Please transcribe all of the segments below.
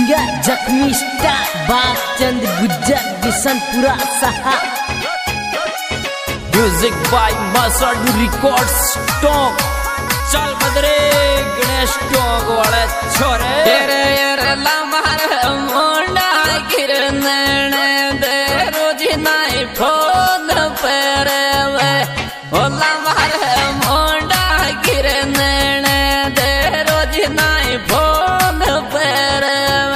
Singer जख्मी star Bagchand Gujjar Bishanpura सहा। Music by Masadu records talk. चल बदरे गणेश टॉक वाले छोरे तेरे लम्हार मोंडा गिरन दे रोज नाई फोन पर ओ लम्हार मोंडा गिरन दे रोज नाई फोन पर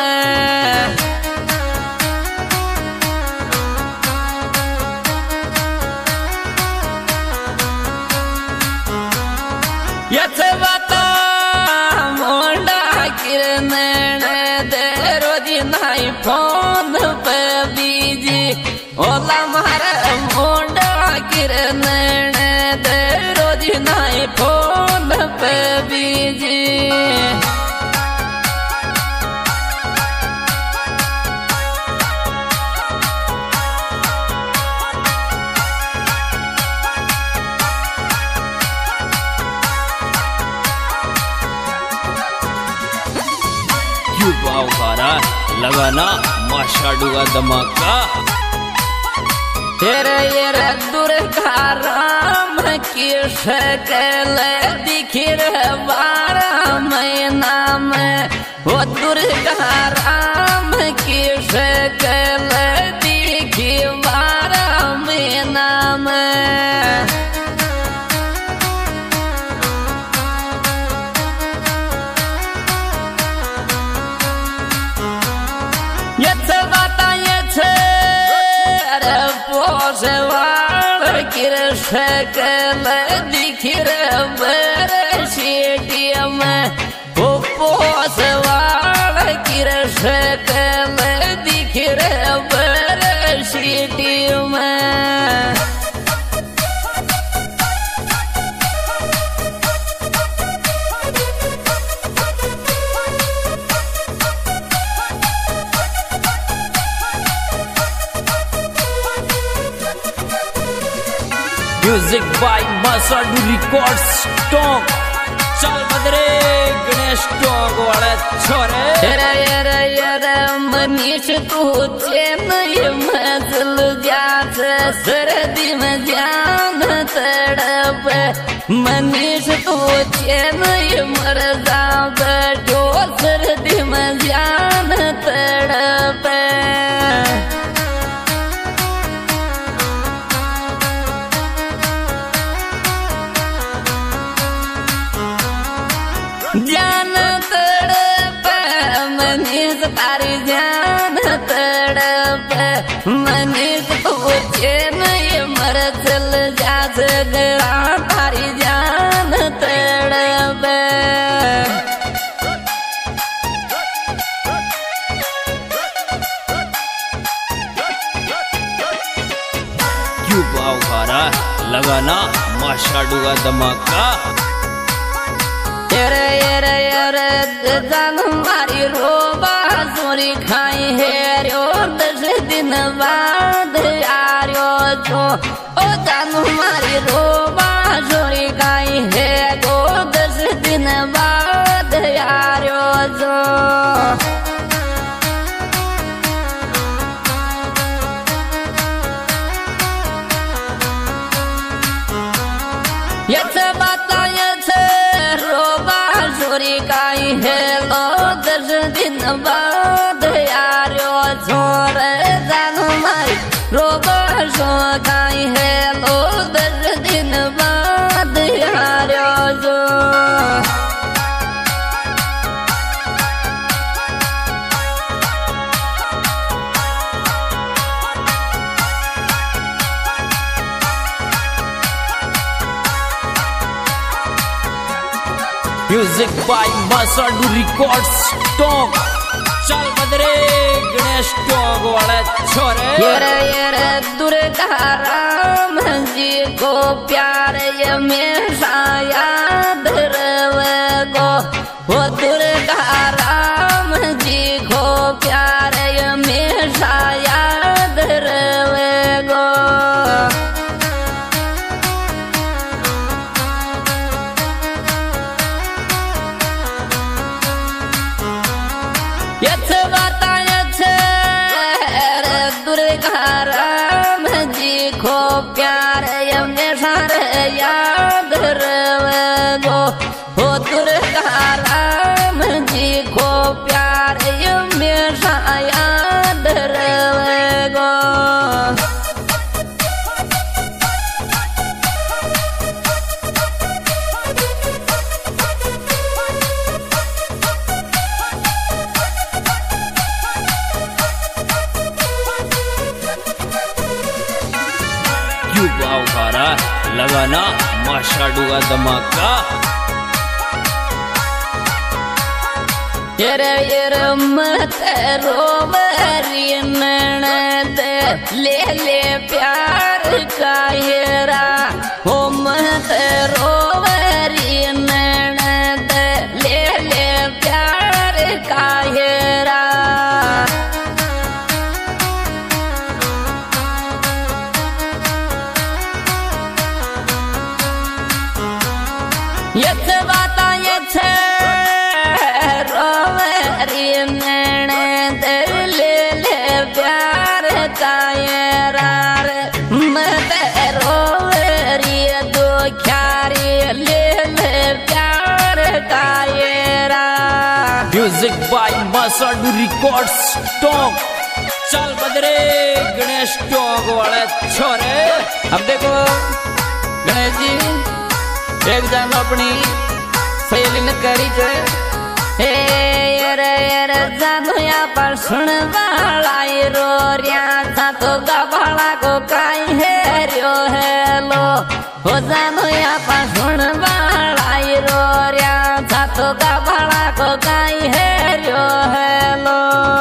याचे बाता मोंडा गिरन दे रोज नाई फोन पे बीजी ओला मारा मोंडा गिरन दे रोज नाई फोन पे बीजी। बावकारा लगाना माशाडू का धमाका। तेरे ये दुर्गा राम की शक्ल दिखी रे 12 महीना में वो दुर्गा राम की शक्ल दिखी 12 महीना में। शक्ल दिखी रे सीटी में वो पोसवाड़ की शक्ल दिखी रे सीटी में। Music by Masadu records talk. चल बदरे गणेश टॉक वाले छोरे रे मनीष तू चेन्नई मजल जात सर्दी में जान तड़प मनीष तू चेन्नई मर जात जो सर्दी में जान तड़प। जान तड़प मनीष तारी जान तड़प मनीष तो नहीं मर चल जा गया तारी जान तड़प। क्यों बावकारा लगाना माशाडू का धमाका। जान मारी रोबा सोरी खाई है रो 10 दिन बाद आर्यो जो ओ जान मारी रोबा सोरी खाई है गो 10 दिन बाद आर्यो जो। याचे बाता याचे रोबा सोरी काई है लो 10 दिन बाद आर्यो छोर जान मारी रोबा सो काई है लो 10 दिन बाद आर्यो जो। Music by Masadu records talk. चल बदरे गणेश टॉक वाले छोरे ये दुर्गा राम जी को प्यार ये मेरा याद रवे गो वो दुर्गा राम जी को प्यार ये मेरा याद रवे गो। याचे हो दुर्गा राम जी को प्यार हमेशा याद रहेगो। युवा लगाना माशाडुआ धमाका। येरे मत रोवरी ननद ले ले प्यार का येरा हो मत रोवरी ननद ले ले प्यार का येरा। यथ बाता यथ रोवरी ननद ले ले प्यार का येरा मत रोवरी दुख्यारी ले ले प्यार का येरा। Music by Masadu records talk. चल बदरे गणेश टॉक वाले छोरे। अब देखो गणेश जी एक जन अपनी सहेली ने करी जे हे रे जानू या पर सुन वाला रो रिया था तो गवाला को काई है रियो हेलो हो जानू या पर सुन वाला रो रिया था तो गवाला को काई है रियो हेलो।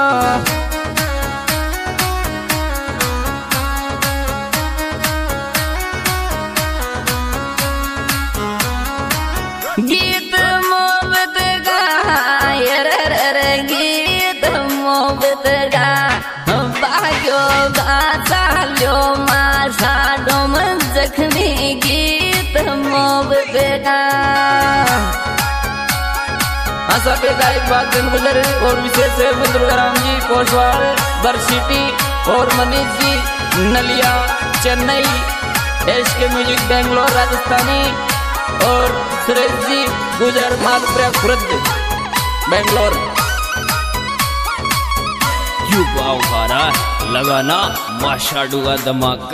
गीत मोहब्बत का रे गीत मोहब्बत का भाग्यो गा चालो माशा डोम जख्मी गीत मोहब्बत का। आशा के गायक बात दिन गुजर और विशेष दुर्गाराम जी कोसवाल बरसिटी और मनीष जी नलिया चेन्नई एसके म्यूजिक बेंगलोर राजस्थानी और सुरेश जी गुजर मालपुरा खुर्द बेंगलोर। युवा लगाना माशाडुआ धमाका।